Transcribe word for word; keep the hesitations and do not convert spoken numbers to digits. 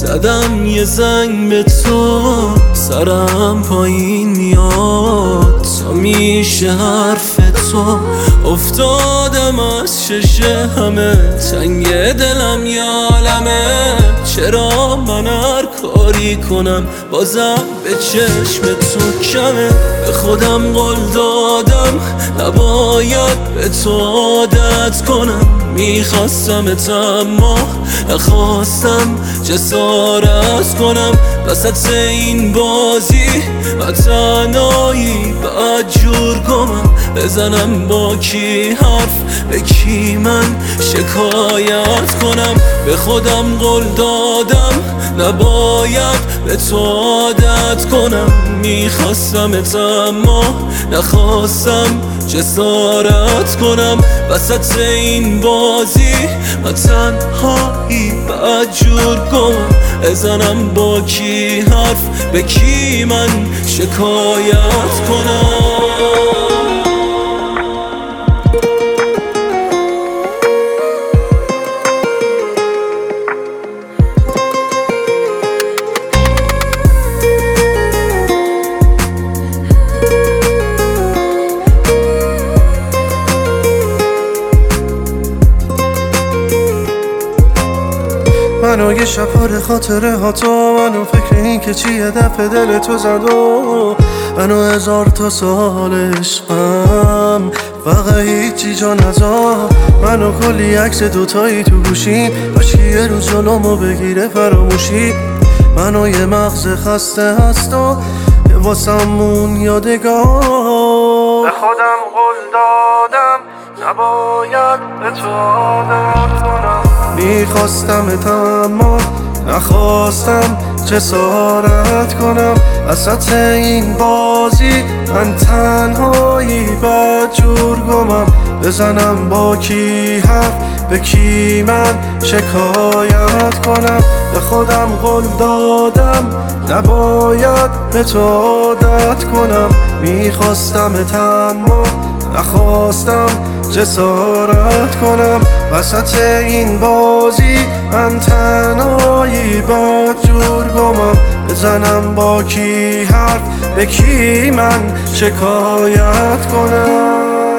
زدم یه زنگ به تو، سرم پایین میاد تا میشه حرف تو. افتادم از ششه همه، تنگ دلم یالمه. چرا من هر کاری کنم بازم به چشم تو کمه؟ به خودم قول دادم نباید به تو عادت کنم. میخواستمت اما نخواستم جسارت کنم. وسط این بازی و تنهایی باید جور کنم. بزنم با کی حرف، به کی من شکایت کنم؟ به خودم قول دادم نباید به تو عادت کنم. میخواستمت اما نخواستم جسارت کنم. وسط این بازی و تنهایی باید جور کنم. بزنم با کی حرف، به کی من شکایت کنم؟ منو یه شب‌های خاطره ها تو، منو فکر این که چیه دفع دل تو زد و منو هزار تا سال عشقم فقط هیچی جا نزا. منو کلی عکس دوتایی تو گوشیم، باش که یه روز جلومو بگیره فراموشی. منو یه مغز خسته هست و یه واسمون یادگار. به خودم قول دادم نباید به تو عادت کنم. میخواستمت اما نخواستم جسارت کنم. وسط این بازی من تنهایی باید جور کنم. بزنم با کی حرف، به کی من شکایت کنم؟ به خودم قول دادم نباید به تو عادت کنم. میخواستمت اما نخواستم جسارت کنم. وسط این بازی من تنهایی باید جور کنم. بزنم با کی حرف، به کی من شکایت کنم؟